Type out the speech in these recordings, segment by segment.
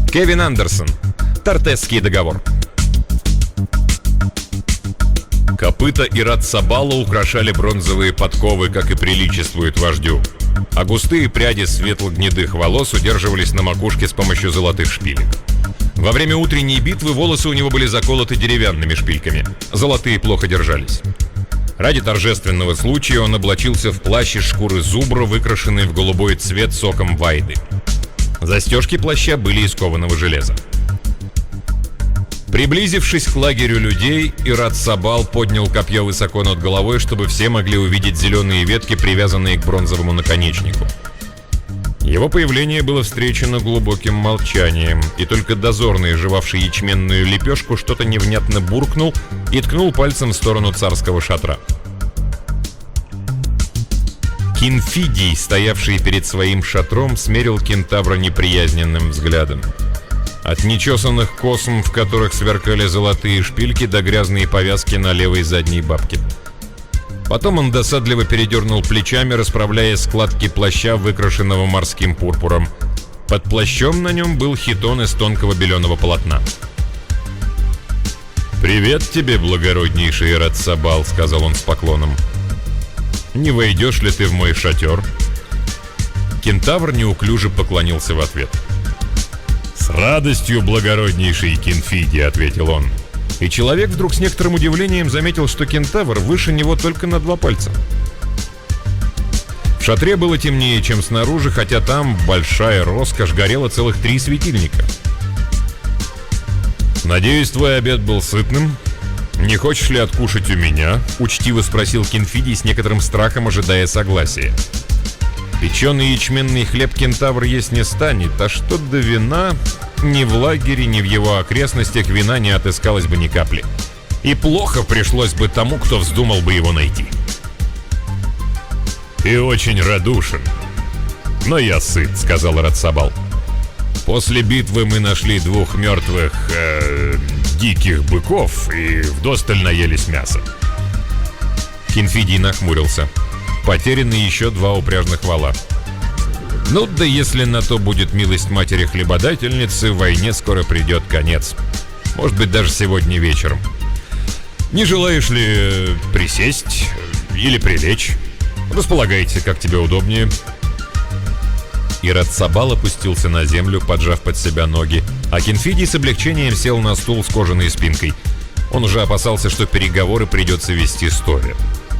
Кевин Андерсон. Тартесский договор. Копыта Ират-Сабала украшали бронзовые подковы, как и приличествует вождю, а густые пряди светло-гнедых волос удерживались на макушке с помощью золотых шпилек. Во время утренней битвы волосы у него были заколоты деревянными шпильками. Золотые плохо держались. Ради торжественного случая он облачился в плащ из шкуры зубра, выкрашенный в голубой цвет соком вайды. Застежки плаща были из кованого железа. Приблизившись к лагерю людей, Ират-Сабал поднял копье высоко над головой, чтобы все могли увидеть зеленые ветки, привязанные к бронзовому наконечнику. Его появление было встречено глубоким молчанием, и только дозорный, жевавший ячменную лепешку, что-то невнятно буркнул и ткнул пальцем в сторону царского шатра. Кинфидий, стоявший перед своим шатром, смерил кентавра неприязненным взглядом. От нечесанных косм, в которых сверкали золотые шпильки, до грязные повязки на левой задней бабке. Потом он досадливо передернул плечами, расправляя складки плаща, выкрашенного морским пурпуром. Под плащом на нем был хитон из тонкого беленого полотна. «Привет тебе, благороднейший Ират-Сабал», — сказал он с поклоном. «Не войдешь ли ты в мой шатер?» Кентавр неуклюже поклонился в ответ. «С радостью, благороднейший Кинфидий», — ответил он. И человек вдруг с некоторым удивлением заметил, что кентавр выше него только на 2 пальца. В шатре было темнее, чем снаружи, хотя там большая роскошь, горело целых 3 светильника. «Надеюсь, твой обед был сытным? Не хочешь ли откушать у меня?» — учтиво спросил Кинфидий с некоторым страхом, ожидая согласия. Печеный ячменный хлеб кентавр есть не станет, а что до вина, ни в лагере, ни в его окрестностях вина не отыскалось бы ни капли. И плохо пришлось бы тому, кто вздумал бы его найти. «Ты очень радушен, но я сыт», — сказал Ират-Сабал. «После битвы мы нашли 2 мертвых диких быков и вдосталь наелись мяса». Кинфидий нахмурился. Потеряны еще 2 упряжных вала. «Ну да если на то будет милость матери-хлебодательницы, войне скоро придет конец. Может быть, даже сегодня вечером. Не желаешь ли присесть или прилечь? Располагайся, как тебе удобнее». Ират-Сабал опустился на землю, поджав под себя ноги, а Кинфидий с облегчением сел на стул с кожаной спинкой. Он уже опасался, что переговоры придется вести стоя.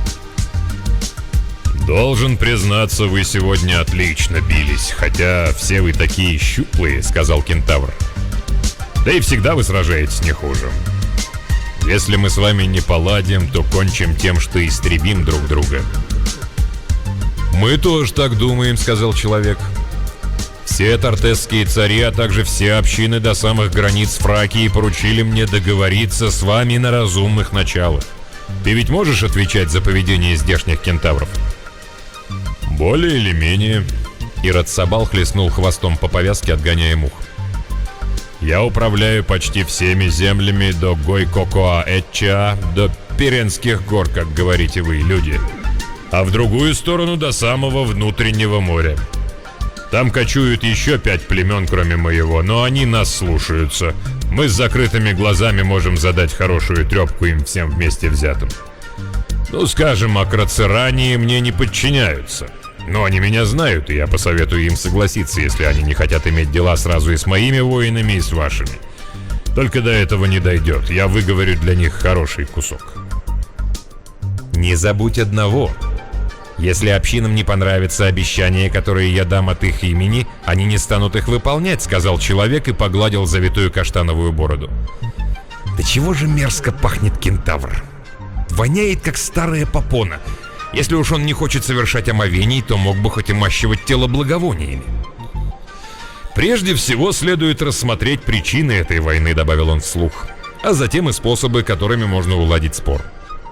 «Должен признаться, вы сегодня отлично бились, хотя все вы такие щуплые», — сказал кентавр. «Да и всегда вы сражаетесь не хуже. Если мы с вами не поладим, то кончим тем, что истребим друг друга». «Мы тоже так думаем», — сказал человек. «Все тартесские цари, а также все общины до самых границ Фракии поручили мне договориться с вами на разумных началах. Ты ведь можешь отвечать за поведение здешних кентавров?» «Более или менее». Ират-Сабал хлестнул хвостом по повязке, отгоняя мух. «Я управляю почти всеми землями до Гой-Кокоа-Этча, до Пиренских гор, как говорите вы, люди, а в другую сторону до самого внутреннего моря. Там кочуют еще 5 племен, кроме моего, но они нас слушаются. Мы с закрытыми глазами можем задать хорошую трепку им всем вместе взятым. Ну, скажем, акрацерании мне не подчиняются. Но они меня знают, и я посоветую им согласиться, если они не хотят иметь дела сразу и с моими воинами, и с вашими. Только до этого не дойдет. Я выговорю для них хороший кусок». «Не забудь одного. Если общинам не понравятся обещания, которые я дам от их имени, они не станут их выполнять», — сказал человек и погладил завитую каштановую бороду. «Да чего же мерзко пахнет кентавр? Воняет, как старая попона. Если уж он не хочет совершать омовений, то мог бы хоть и мащивать тело благовониями». «Прежде всего следует рассмотреть причины этой войны», — добавил он вслух, «а затем и способы, которыми можно уладить спор».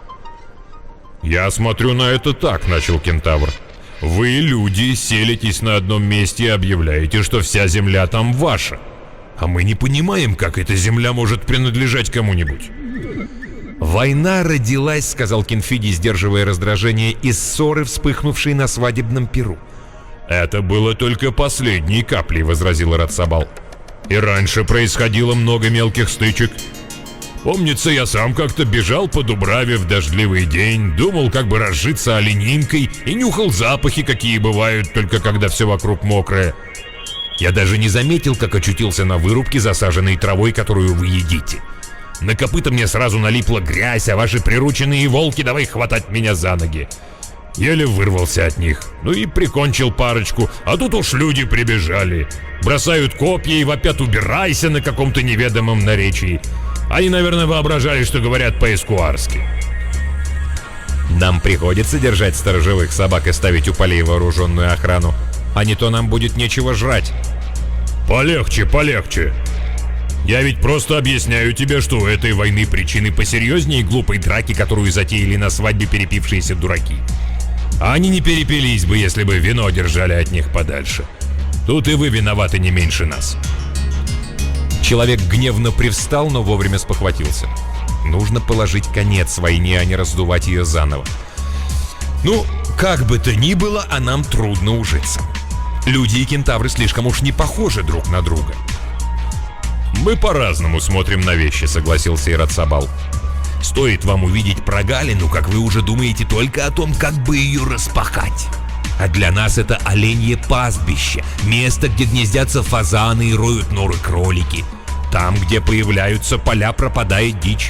«Я смотрю на это так», — начал кентавр. «Вы, люди, селитесь на одном месте и объявляете, что вся земля там ваша. А мы не понимаем, как эта земля может принадлежать кому-нибудь». «Война родилась», — сказал Кинфидий, сдерживая раздражение, из ссоры, вспыхнувшей на свадебном пиру. «Это было только последней каплей», — возразил Ират-Сабал. И раньше происходило много мелких стычек. Помнится, я сам как-то бежал по Дубраве в дождливый день, думал, как бы разжиться оленинкой, и нюхал запахи, какие бывают, только когда все вокруг мокрое. Я даже не заметил, как очутился на вырубке, засаженной травой, которую вы едите. На копыта мне сразу налипла грязь, а ваши прирученные волки давай хватать меня за ноги. Еле вырвался от них, ну и прикончил парочку, а тут уж люди прибежали. Бросают копья и вопят «убирайся» на каком-то неведомом наречии. Они, наверное, воображали, что говорят по-эскуарски. Нам приходится держать сторожевых собак и ставить у полей вооруженную охрану, а не то нам будет нечего жрать. Полегче, полегче. Я ведь просто объясняю тебе, что у этой войны причины посерьезнее глупой драки, которую затеяли на свадьбе перепившиеся дураки. А они не перепились бы, если бы вино держали от них подальше. Тут и вы виноваты не меньше нас. Человек гневно привстал, но вовремя спохватился. Нужно положить конец войне, а не раздувать ее заново. Ну, как бы то ни было, а нам трудно ужиться. Люди и кентавры слишком уж не похожи друг на друга. Мы по-разному смотрим на вещи, согласился Ирацабал. Стоит вам увидеть прогалину, как вы уже думаете только о том, как бы ее распахать. А для нас это оленье пастбище, место, где гнездятся фазаны и роют норы кролики. Там, где появляются поля, пропадает дичь.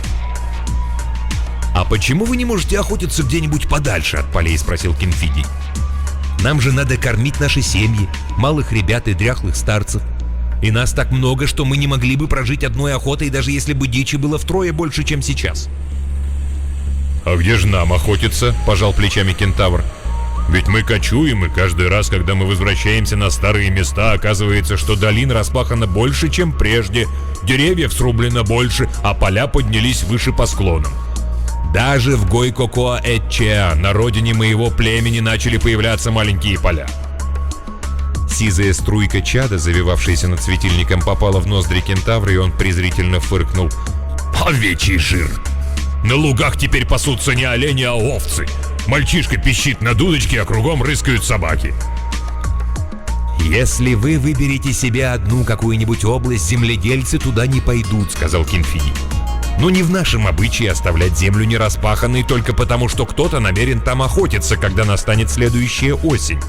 «А почему вы не можете охотиться где-нибудь подальше от полей?» — спросил Кинфидий. «Нам же надо кормить наши семьи, малых ребят и дряхлых старцев. И нас так много, что мы не могли бы прожить одной охотой, даже если бы дичи было втрое больше, чем сейчас». «А где же нам охотиться?» — пожал плечами кентавр. «Ведь мы кочуем, и каждый раз, когда мы возвращаемся на старые места, оказывается, что долин распахано больше, чем прежде, деревьев срублено больше, а поля поднялись выше по склонам. Даже в Гойкокоа-Этчеа, на родине моего племени, начали появляться маленькие поля». Сизая струйка чада, завивавшаяся над светильником, попала в ноздри кентавра, и он презрительно фыркнул. «Овечий жир! На лугах теперь пасутся не олени, а овцы! Мальчишка пищит на дудочке, а кругом рыскают собаки!» «Если вы выберете себе одну какую-нибудь область, земледельцы туда не пойдут», — сказал Кинфидий. «Но не в нашем обычае оставлять землю нераспаханной только потому, что кто-то намерен там охотиться, когда настанет следующая осень».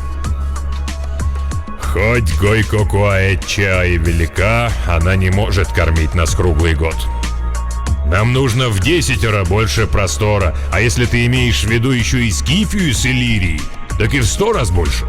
«Хоть Гойкокоа-Этчеа и велика, она не может кормить нас круглый год. Нам нужно в 10 больше простора, а если ты имеешь в виду еще и Скифию с Иллирией, так и в 100 раз больше».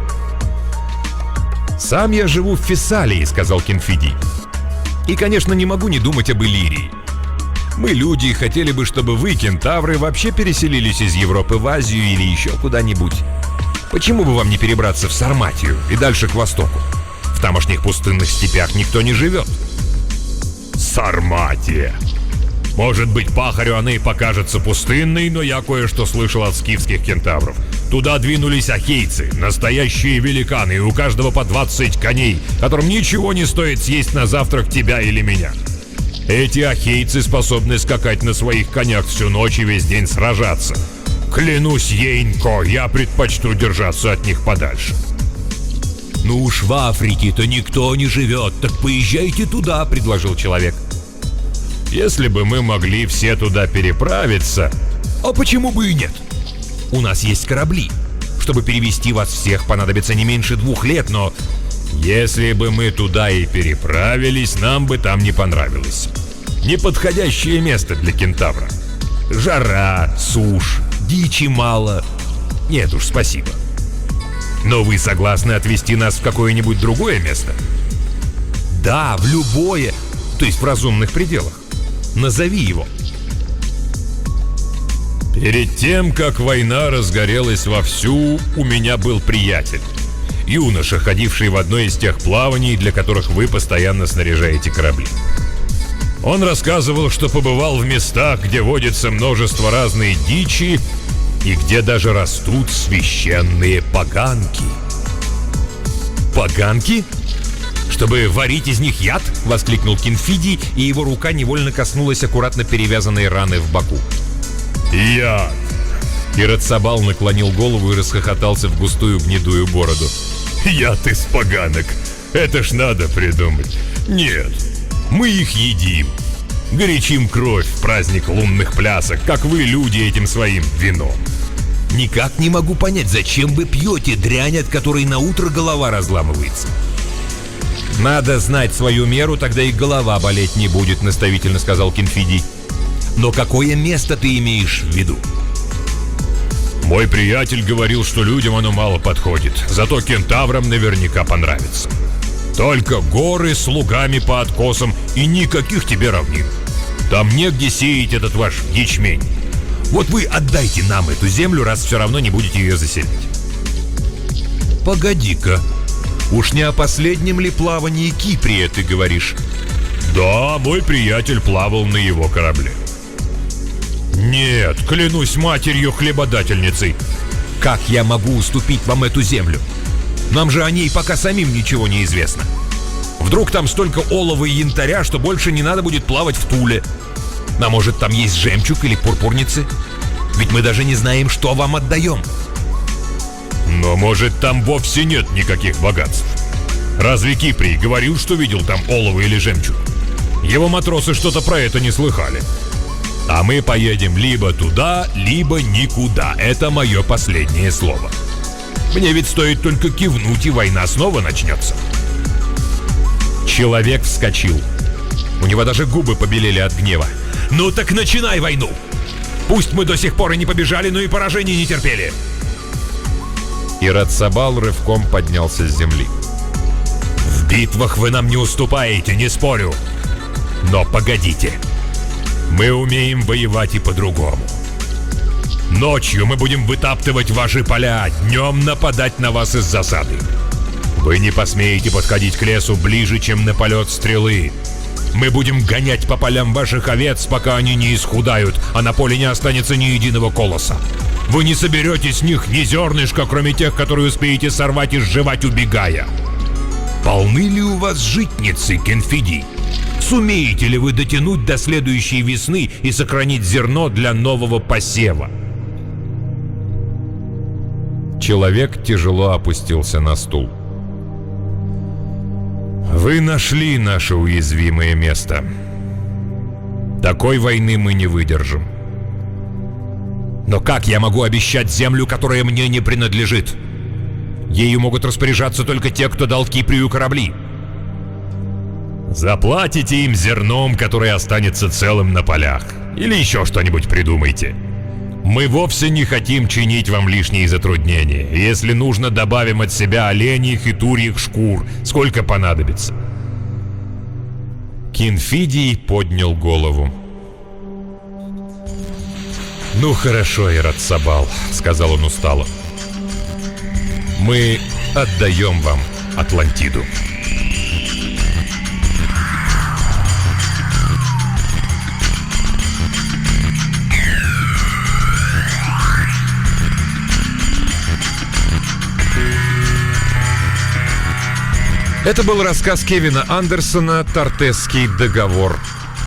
«Сам я живу в Фессалии», — сказал Кинфидий. «И, конечно, не могу не думать об Иллирии. Мы, люди, и хотели бы, чтобы вы, кентавры, вообще переселились из Европы в Азию или еще куда-нибудь. Почему бы вам не перебраться в Сарматию и дальше к востоку? В тамошних пустынных степях никто не живет». «Сарматия! Может быть, пахарю она и покажется пустынной, но я кое-что слышал от скифских кентавров. Туда двинулись ахейцы, настоящие великаны, и у каждого по 20 коней, которым ничего не стоит съесть на завтрак тебя или меня. Эти ахейцы способны скакать на своих конях всю ночь и весь день сражаться. Клянусь, Ейнко, я предпочту держаться от них подальше». «Ну уж в Африке-то никто не живет, так поезжайте туда», — предложил человек. «Если бы мы могли все туда переправиться...» «А почему бы и нет? У нас есть корабли. Чтобы перевезти вас всех, понадобится не меньше 2 лет, но...» «Если бы мы туда и переправились, нам бы там не понравилось. Неподходящее место для кентавра. Жара, сушь, дичи мало. Нет уж, спасибо. Но вы согласны отвезти нас в какое-нибудь другое место?» «Да, в любое, то есть в разумных пределах. Назови его». «Перед тем, как война разгорелась вовсю, у меня был приятель. Юноша, ходивший в одно из тех плаваний, для которых вы постоянно снаряжаете корабли. Он рассказывал, что побывал в местах, где водится множество разной дичи и где даже растут священные поганки». «Поганки? Чтобы варить из них яд?» — воскликнул Кинфидий, и его рука невольно коснулась аккуратно перевязанной раны в боку. «Яд!» Ирацабал наклонил голову и расхохотался в густую гнедую бороду. «Яд из поганок! Это ж надо придумать! Нет, Мы их едим. Горячим кровь в праздник лунных плясок, как вы, люди, этим своим вином. Никак не могу понять, зачем вы пьете дрянь, от которой на утро голова разламывается. Надо знать свою меру, тогда и голова болеть не будет, наставительно сказал Кинфидий. Но какое место ты имеешь в виду? Мой приятель говорил, что людям оно мало подходит, зато кентаврам наверняка понравится. Только горы с лугами по откосам и никаких тебе равнин. Там негде сеять этот ваш ячмень. Вот вы отдайте нам эту землю, раз все равно не будете ее заселять. Погоди-ка, уж не о последнем ли плавании Киприя ты говоришь? Да, мой приятель плавал на его корабле. Нет, клянусь матерью хлебодательницей. Как я могу уступить вам эту землю? Нам же о ней пока самим ничего не известно. Вдруг там столько олова и янтаря, что больше не надо будет плавать в Туле. А может, там есть жемчуг или пурпурницы? Ведь мы даже не знаем, что вам отдаем. Но может, там вовсе нет никаких богатств? Разве Киприй говорил, что видел там олово или жемчуг? Его матросы что-то про это не слыхали. А мы поедем либо туда, либо никуда. Это мое последнее слово. Мне ведь стоит только кивнуть, и война снова начнется. Человек вскочил. У него даже губы побелели от гнева. Ну так начинай войну! Пусть мы до сих пор и не побежали, но и поражений не терпели. Ират-Сабал рывком поднялся с земли. В битвах вы нам не уступаете, не спорю. Но погодите. Мы умеем воевать и по-другому. Ночью мы будем вытаптывать ваши поля, днем нападать на вас из засады. Вы не посмеете подходить к лесу ближе, чем на полет стрелы. Мы будем гонять по полям ваших овец, пока они не исхудают, а на поле не останется ни единого колоса. Вы не соберете с них ни зернышка, кроме тех, которые успеете сорвать и сживать, убегая. Полны ли у вас житницы, Кинфидий? Сумеете ли вы дотянуть до следующей весны и сохранить зерно для нового посева? Человек тяжело опустился на стул. Вы нашли наше уязвимое место. Такой войны мы не выдержим. Но как я могу обещать землю, которая мне не принадлежит? Ею могут распоряжаться только те, кто дал Киприю корабли. Заплатите им зерном, которое останется целым на полях. Или еще что-нибудь придумайте. Мы вовсе не хотим чинить вам лишние затруднения. Если нужно, добавим от себя оленьих и турьих шкур, сколько понадобится. Кинфидий поднял голову. «Ну хорошо, Ират-Сабал», — сказал он устало. «Мы отдаем вам Атлантиду». Это был рассказ Кевина Андерсона «Тортесский договор».